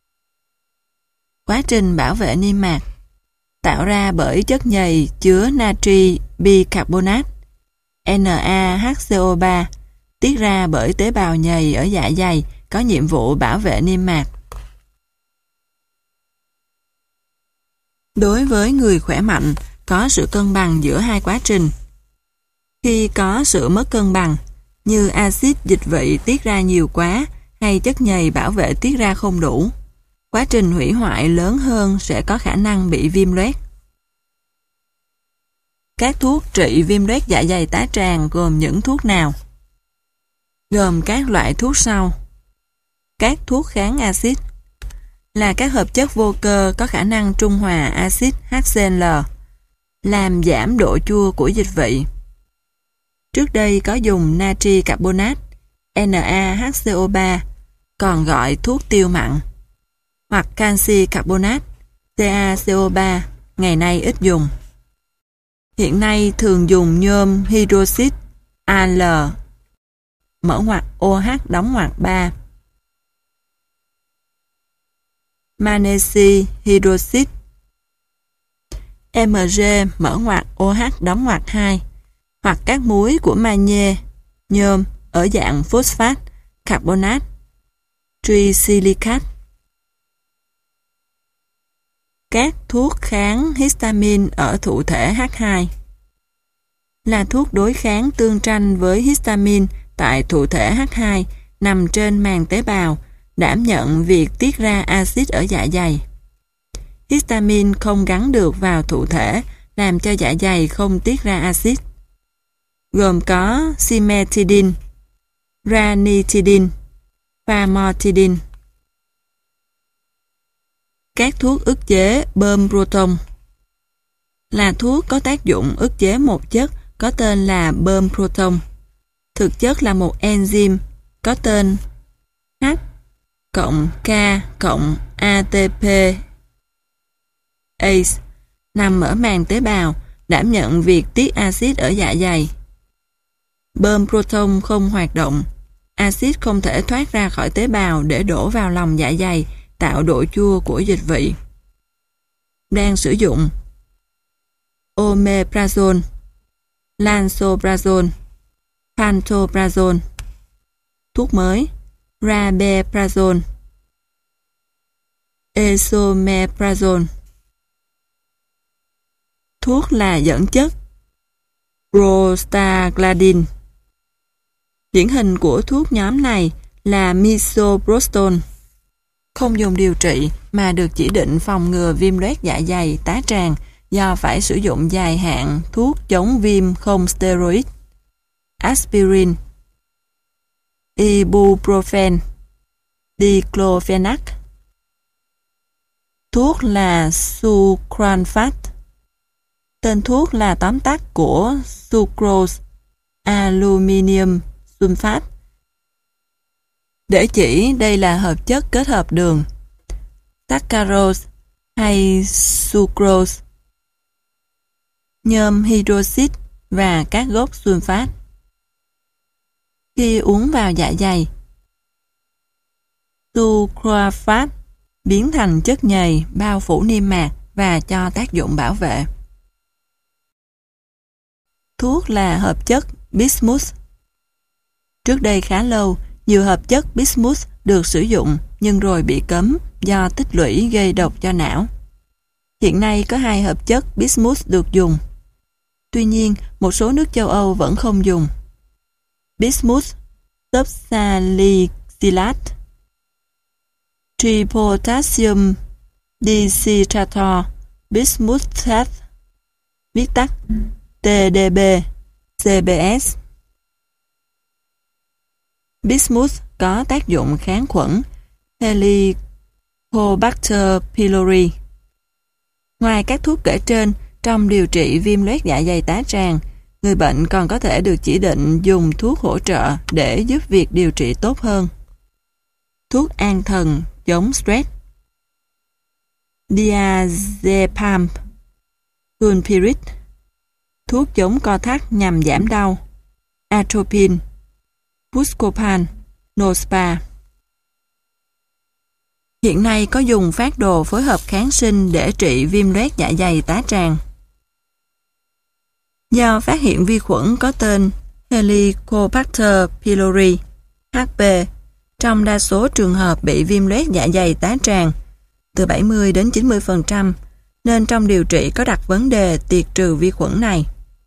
Quá trình bảo vệ niêm mạc tạo ra bởi chất nhầy chứa natri bicarbonate NaHCO ba tiết ra bởi tế bào nhầy ở dạ dày có nhiệm vụ bảo vệ niêm mạc. Đối với người khỏe mạnh, có sự cân bằng giữa hai quá trình. Khi có sự mất cân bằng, như axit dịch vị tiết ra nhiều quá hay chất nhầy bảo vệ tiết ra không đủ, quá trình hủy hoại lớn hơn sẽ có khả năng bị viêm loét. Các thuốc trị viêm loét dạ dày tá tràng gồm những thuốc nào? Gồm các loại thuốc sau. Các thuốc kháng axit là các hợp chất vô cơ có khả năng trung hòa axit HCl, làm giảm độ chua của dịch vị. Trước đây có dùng natri carbonate NaHCO ba, còn gọi thuốc tiêu mặn, hoặc canxi carbonate CaCO ba, ngày nay ít dùng. Hiện nay thường dùng nhôm hydroxit Al, mở ngoặc OH đóng ngoặc ba, magnesi hydroxit Mg mở ngoặc OH đóng ngoặc hai, hoặc các muối của magie, nhôm ở dạng phosphat, carbonate, trisilicate. Các thuốc kháng histamine ở thụ thể H hai là thuốc đối kháng tương tranh với histamine tại thụ thể H hai nằm trên màng tế bào, đảm nhận việc tiết ra axit ở dạ dày. Histamine không gắn được vào thụ thể, làm cho dạ dày không tiết ra axit. Gồm có cimetidine, ranitidine, famotidine. Các thuốc ức chế bơm proton là thuốc có tác dụng ức chế một chất có tên là bơm proton. Thực chất là một enzyme có tên H cộng K cộng a tê pê a xê nằm ở màng tế bào, đảm nhận việc tiết axit ở dạ dày. Bơm proton không hoạt động, axit không thể thoát ra khỏi tế bào để đổ vào lòng dạ dày, tạo độ chua của dịch vị. Đang sử dụng omeprazole, lansoprazole, pantoprazole. Thuốc mới rabeprazole, esomeprazole. Thuốc là dẫn chất prostaglandin. Điển hình của thuốc nhóm này là misoprostol, không dùng điều trị mà được chỉ định phòng ngừa viêm loét dạ dày, tá tràng do phải sử dụng dài hạn thuốc chống viêm không steroid, aspirin. ibuprofen, diclofenac. Thuốc là sucralfate. Tên thuốc là tóm tắt của sucrose aluminum sulfate, để chỉ đây là hợp chất kết hợp đường, saccharose hay sucrose, nhôm hydroxit và các gốc sulfat. Khi uống vào dạ dày, sucralfate biến thành chất nhầy bao phủ niêm mạc và cho tác dụng bảo vệ. Thuốc là hợp chất bismuth. Trước đây khá lâu, nhiều hợp chất bismuth được sử dụng nhưng rồi bị cấm do tích lũy gây độc cho não. Hiện nay có hai hợp chất bismuth được dùng. Tuy nhiên, một số nước châu Âu vẫn không dùng. Bismuth subsalicylate, tripotassium dicitrator, bismuthate, viết tắt T D B, C B S. Bismuth có tác dụng kháng khuẩn Helicobacter pylori. Ngoài các thuốc kể trên, trong điều trị viêm loét dạ dày tá tràng, người bệnh còn có thể được chỉ định dùng thuốc hỗ trợ để giúp việc điều trị tốt hơn. Thuốc an thần chống stress, diazepam, sulpirit. Thuốc chống co thắt nhằm giảm đau, atropine, buscopan, nospa. Hiện nay có dùng phác đồ phối hợp kháng sinh để trị viêm loét dạ dày tá tràng. Do phát hiện vi khuẩn có tên Helicobacter pylori H P trong đa số trường hợp bị viêm loét dạ dày tá tràng, từ bảy mươi đến chín mươi phần trăm, nên trong điều trị có đặt vấn đề tiệt trừ vi khuẩn này.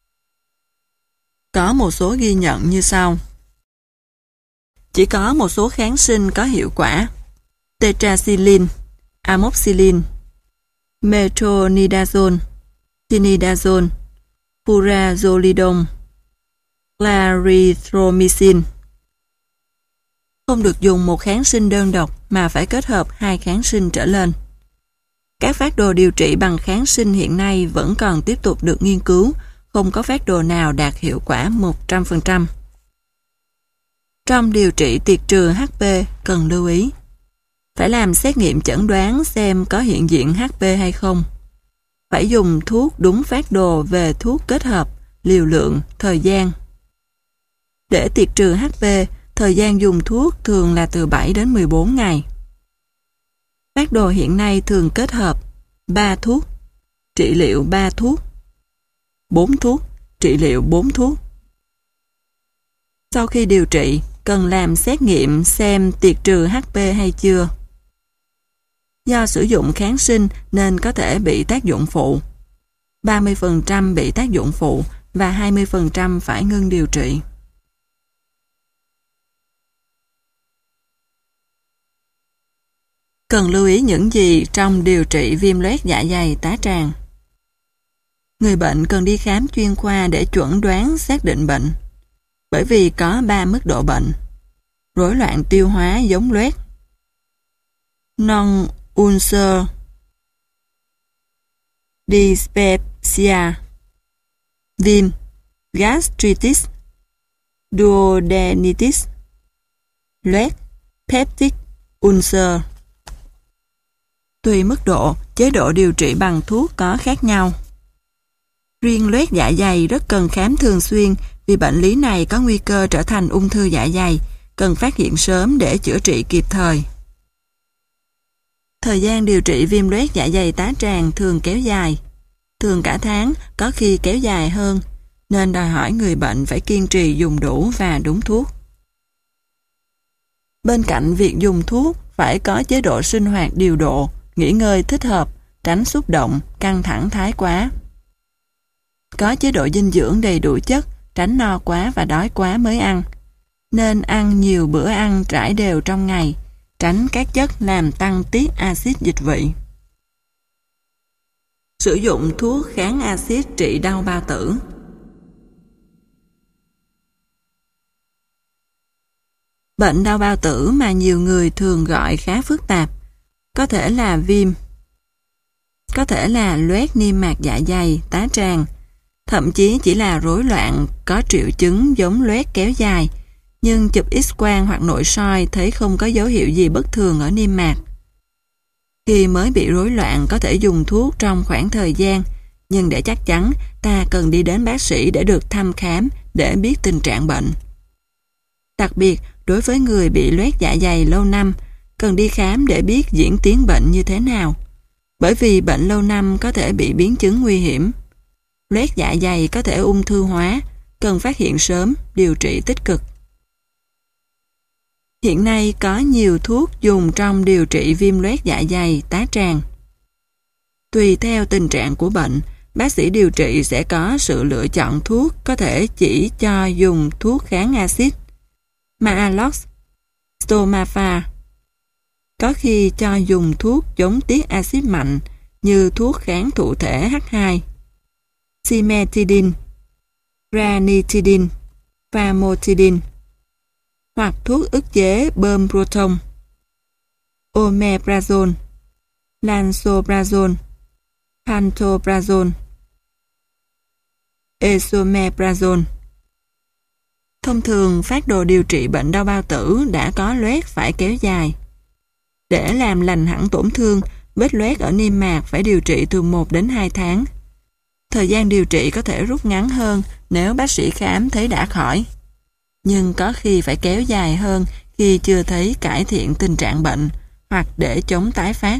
Có một số ghi nhận như sau. Chỉ có một số kháng sinh có hiệu quả: tetracycline, amoxicillin, metronidazole, tinidazole, furazolidone, clarithromycin. Không được dùng một kháng sinh đơn độc mà phải kết hợp hai kháng sinh trở lên. Các phác đồ điều trị bằng kháng sinh hiện nay vẫn còn tiếp tục được nghiên cứu, không có phác đồ nào đạt hiệu quả một trăm phần trăm. Trong điều trị tiệt trừ H P cần lưu ý: phải làm xét nghiệm chẩn đoán xem có hiện diện H P hay không. Phải dùng thuốc đúng phác đồ về thuốc kết hợp, liều lượng, thời gian. Để tiệt trừ H P, thời gian dùng thuốc thường là từ bảy đến mười bốn ngày. Phác đồ hiện nay thường kết hợp ba thuốc, trị liệu ba thuốc, bốn thuốc, trị liệu bốn thuốc. Sau khi điều trị, cần làm xét nghiệm xem tiệt trừ H P hay chưa. Do sử dụng kháng sinh nên có thể bị tác dụng phụ. ba mươi phần trăm bị tác dụng phụ và hai mươi phần trăm phải ngưng điều trị. Cần lưu ý những gì trong điều trị viêm loét dạ dày tá tràng? Người bệnh cần đi khám chuyên khoa để chuẩn đoán xác định bệnh. Bởi vì có ba mức độ bệnh: rối loạn tiêu hóa giống loét, non-ulcer, dyspepsia, viêm, gastritis, duodenitis, loét, peptic ulcer. Tùy mức độ, chế độ điều trị bằng thuốc có khác nhau. Riêng loét dạ dày rất cần khám thường xuyên vì bệnh lý này có nguy cơ trở thành ung thư dạ dày, cần phát hiện sớm để chữa trị kịp thời. Thời gian điều trị viêm loét dạ dày tá tràng thường kéo dài, thường cả tháng, có khi kéo dài hơn, nên đòi hỏi người bệnh phải kiên trì dùng đủ và đúng thuốc. Bên cạnh việc dùng thuốc, phải có chế độ sinh hoạt điều độ, nghỉ ngơi thích hợp, tránh xúc động, căng thẳng thái quá. Có chế độ dinh dưỡng đầy đủ chất, tránh no quá và đói quá mới ăn. Nên ăn nhiều bữa ăn trải đều trong ngày, tránh các chất làm tăng tiết axit dịch vị. Sử dụng thuốc kháng axit trị đau bao tử. Bệnh đau bao tử mà nhiều người thường gọi khá phức tạp, có thể là viêm, có thể là loét niêm mạc dạ dày, tá tràng, thậm chí chỉ là rối loạn có triệu chứng giống loét kéo dài, nhưng chụp X-quang hoặc nội soi thấy không có dấu hiệu gì bất thường ở niêm mạc. Khi mới bị rối loạn có thể dùng thuốc trong khoảng thời gian, nhưng để chắc chắn, ta cần đi đến bác sĩ để được thăm khám để biết tình trạng bệnh. Đặc biệt, đối với người bị loét dạ dày lâu năm, cần đi khám để biết diễn tiến bệnh như thế nào. Bởi vì bệnh lâu năm có thể bị biến chứng nguy hiểm. Loét dạ dày có thể ung thư hóa, cần phát hiện sớm, điều trị tích cực. Hiện nay có nhiều thuốc dùng trong điều trị viêm loét dạ dày, tá tràng. Tùy theo tình trạng của bệnh, bác sĩ điều trị sẽ có sự lựa chọn thuốc, có thể chỉ cho dùng thuốc kháng axit, Maalox, Stomapha. Có khi cho dùng thuốc chống tiết axit mạnh như thuốc kháng thụ thể H hai, Cimetidine, Ranitidine, Famotidine, hoặc thuốc ức chế bơm proton, Omeprazole, Lansoprazole, Pantoprazole, Esomeprazole. Thông thường, phác đồ điều trị bệnh đau bao tử đã có loét phải kéo dài. Để làm lành hẳn tổn thương, vết loét ở niêm mạc phải điều trị từ một đến hai tháng. Thời gian điều trị có thể rút ngắn hơn nếu bác sĩ khám thấy đã khỏi. Nhưng có khi phải kéo dài hơn khi chưa thấy cải thiện tình trạng bệnh hoặc để chống tái phát.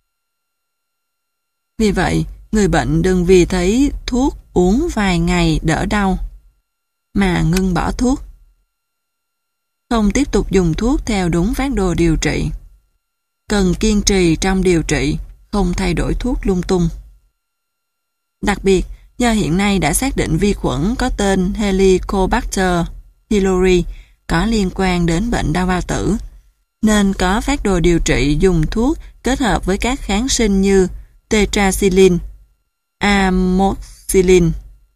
Vì vậy, người bệnh đừng vì thấy thuốc uống vài ngày đỡ đau mà ngưng bỏ thuốc. Không tiếp tục dùng thuốc theo đúng phác đồ điều trị. Cần kiên trì trong điều trị, không thay đổi thuốc lung tung. Đặc biệt, do hiện nay đã xác định vi khuẩn có tên Helicobacter pylori có liên quan đến bệnh đau bao tử, nên có phác đồ điều trị dùng thuốc kết hợp với các kháng sinh như tetracycline, amoxicillin,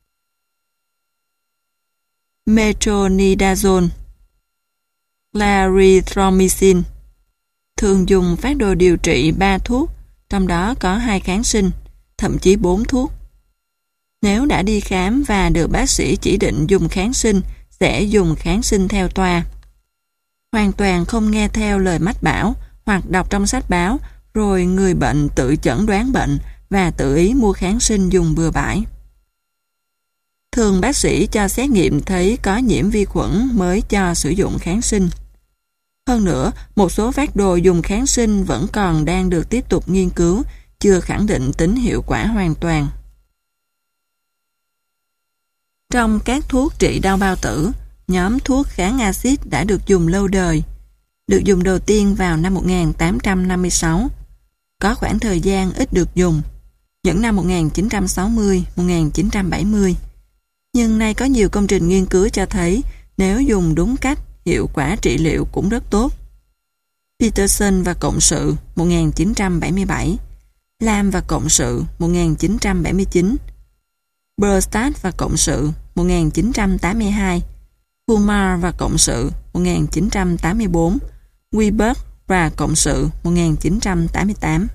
metronidazole, clarithromycin. Thường dùng phác đồ điều trị ba thuốc, trong đó có hai kháng sinh, thậm chí bốn thuốc. Nếu đã đi khám và được bác sĩ chỉ định dùng kháng sinh, sẽ dùng kháng sinh theo toa. Hoàn toàn không nghe theo lời mách bảo hoặc đọc trong sách báo, rồi người bệnh tự chẩn đoán bệnh và tự ý mua kháng sinh dùng bừa bãi. Thường bác sĩ cho xét nghiệm thấy có nhiễm vi khuẩn mới cho sử dụng kháng sinh. Hơn nữa, một số phác đồ dùng kháng sinh vẫn còn đang được tiếp tục nghiên cứu, chưa khẳng định tính hiệu quả hoàn toàn. Trong các thuốc trị đau bao tử, nhóm thuốc kháng axit đã được dùng lâu đời, được dùng đầu tiên vào năm một nghìn tám trăm năm mươi sáu. Có khoảng thời gian ít được dùng, những năm một nghìn chín trăm sáu mươi đến một nghìn chín trăm bảy mươi. Nhưng nay có nhiều công trình nghiên cứu cho thấy nếu dùng đúng cách, hiệu quả trị liệu cũng rất tốt. Peterson và Cộng sự một nghìn chín trăm bảy mươi bảy, Lam và Cộng sự một nghìn chín trăm bảy mươi chín, Burstad và Cộng sự một nghìn chín trăm tám mươi hai, Kumar và Cộng sự một nghìn chín trăm tám mươi bốn, Weber và Cộng sự một nghìn chín trăm tám mươi tám.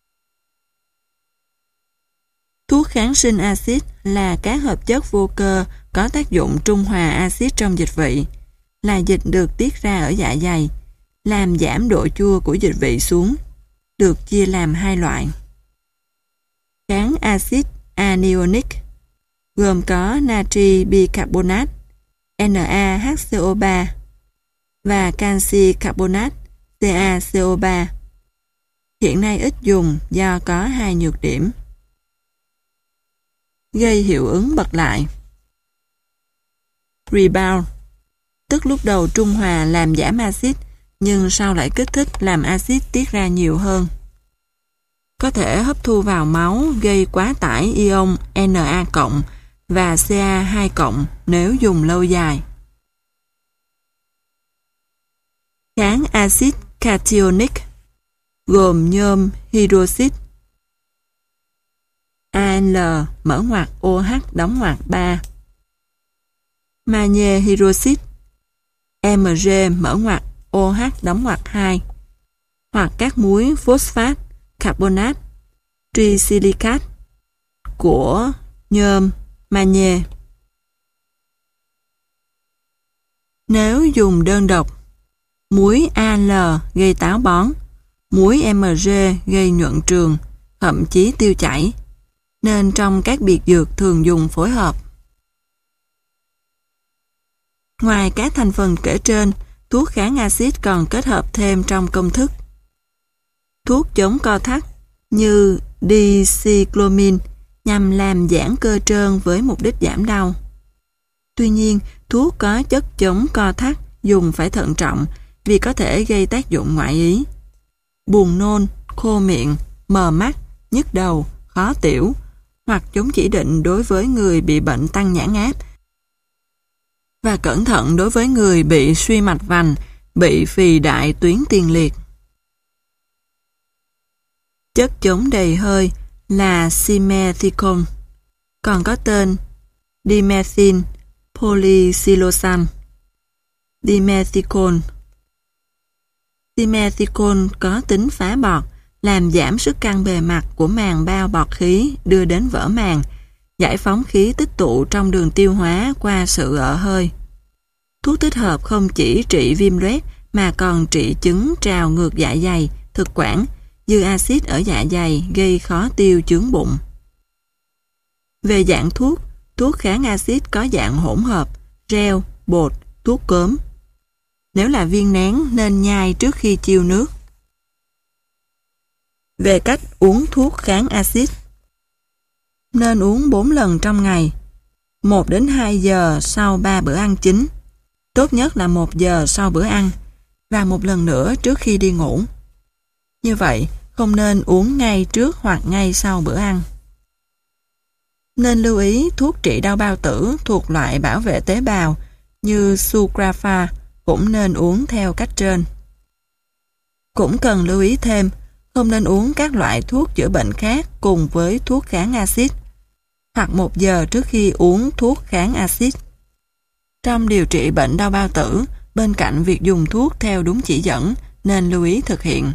Thuốc kháng sinh axit là các hợp chất vô cơ có tác dụng trung hòa axit trong dịch vị, là dịch được tiết ra ở dạ dày, làm giảm độ chua của dịch vị xuống, được chia làm hai loại. Kháng axit anionic gồm có natri bicarbonate NaHCO ba và canxi carbonate CaCO ba. Hiện nay ít dùng do có hai nhược điểm. Gây hiệu ứng bật lại. Rebound, tức lúc đầu trung hòa làm giảm axit, nhưng sau lại kích thích làm axit tiết ra nhiều hơn. Có thể hấp thu vào máu gây quá tải ion Na cộng và Ca hai cộng nếu dùng lâu dài. Kháng axit cationic gồm nhôm hydroxit Al mở ngoặc OH đóng ngoặc ba, magie hydroxit em giê mở ngoặc ô hát đóng ngoặc hai, hoặc các muối phosphat, carbonat, trisilicat của nhôm, magie. Nếu dùng đơn độc, muối a lờ gây táo bón, muối em giê gây nhuận trường, thậm chí tiêu chảy, nên trong các biệt dược thường dùng phối hợp. Ngoài các thành phần kể trên, thuốc kháng axit còn kết hợp thêm trong công thức. Thuốc chống co thắt như dicyclomine nhằm làm giãn cơ trơn với mục đích giảm đau. Tuy nhiên, thuốc có chất chống co thắt dùng phải thận trọng vì có thể gây tác dụng ngoại ý. Buồn nôn, khô miệng, mờ mắt, nhức đầu, khó tiểu, hoặc chúng chỉ định đối với người bị bệnh tăng nhãn áp và cẩn thận đối với người bị suy mạch vành, bị phì đại tuyến tiền liệt. Chất chống đầy hơi là simethicone, còn có tên dimethyl polysiloxane. Dimethicone. Dimethicone có tính phá bọt, làm giảm sức căng bề mặt của màng bao bọt khí đưa đến vỡ màng, giải phóng khí tích tụ trong đường tiêu hóa qua sự ợ hơi. Thuốc tích hợp không chỉ trị viêm loét mà còn trị chứng trào ngược dạ dày, thực quản, dư axit ở dạ dày gây khó tiêu chướng bụng. Về dạng thuốc, thuốc kháng axit có dạng hỗn hợp, gel, bột, thuốc cốm. Nếu là viên nén nên nhai trước khi chiêu nước. Về cách uống thuốc kháng axit, nên uống bốn lần trong ngày, một đến hai giờ sau ba bữa ăn chính, tốt nhất là một giờ sau bữa ăn, và một lần nữa trước khi đi ngủ. Như vậy, không nên uống ngay trước hoặc ngay sau bữa ăn. Nên lưu ý thuốc trị đau bao tử thuộc loại bảo vệ tế bào như Sucrafa cũng nên uống theo cách trên. Cũng cần lưu ý thêm, không nên uống các loại thuốc chữa bệnh khác cùng với thuốc kháng axit, hoặc một giờ trước khi uống thuốc kháng axit. Trong điều trị bệnh đau bao tử, bên cạnh việc dùng thuốc theo đúng chỉ dẫn, nên lưu ý thực hiện.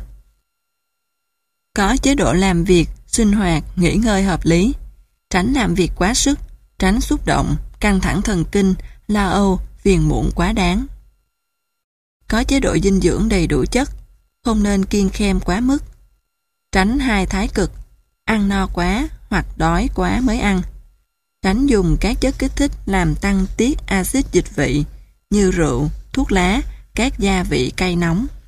Có chế độ làm việc, sinh hoạt, nghỉ ngơi hợp lý, tránh làm việc quá sức, tránh xúc động, căng thẳng thần kinh, lo âu, phiền muộn quá đáng. Có chế độ dinh dưỡng đầy đủ chất, không nên kiêng khem quá mức. Tránh hai thái cực, ăn no quá hoặc đói quá mới ăn. Tránh dùng các chất kích thích làm tăng tiết axit dịch vị như rượu, thuốc lá, các gia vị cay nóng.